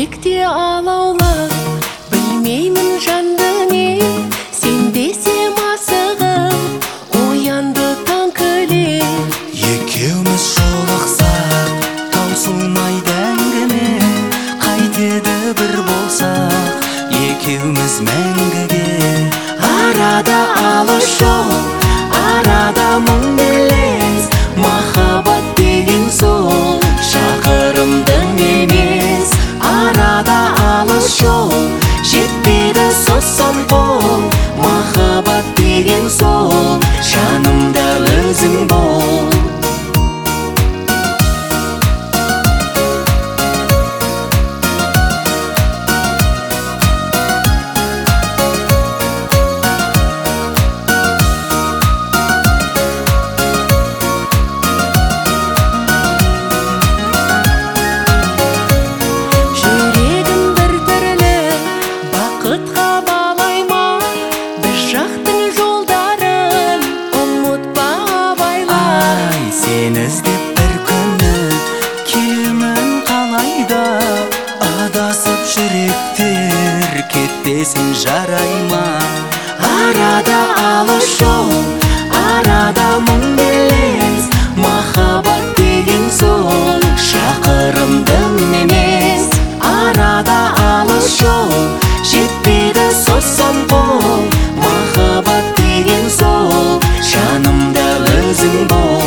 жүректе алаулап, білмеймін жанды не, сен десем асығып, оянды таң күліп. Екеуміз жолықсақ, таусылмайды әңгіме, қайтеді бір болсақ, екеуміз мәңгіге. Арада алыс жол, арада мың белес, махаббат деген сол шақырымдың емес. Арада алыс жол, жетпеді созсам қол, махаббат деген сол жанымда өзің бол. Іздеп бір күні келемін қалайда, адасып жүректер кетпесін жарай ма? Арада алыс жол, арада мың белес, махаббат деген сол шақырымдың емес. Арада алыс жол, жетпеді созсам қол, махаббат деген сол жанымда өзің бол.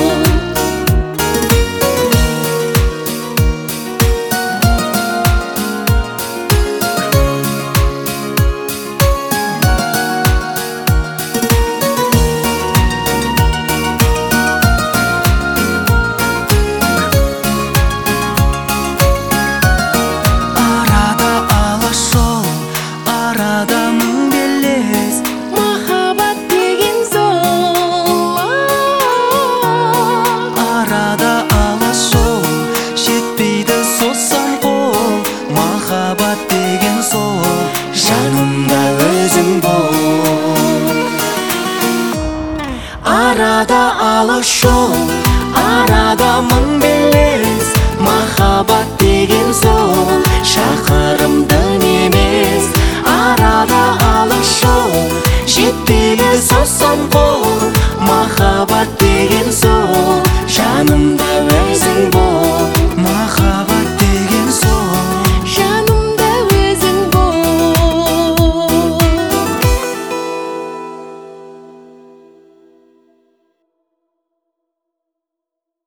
Жанымда өзің бол. Арада алыс жол, арада мың белес, махаббат деген сол шақырымдың емес. Арада алыс жол, жетпеді созсам қол, махаббат деген сол жанымда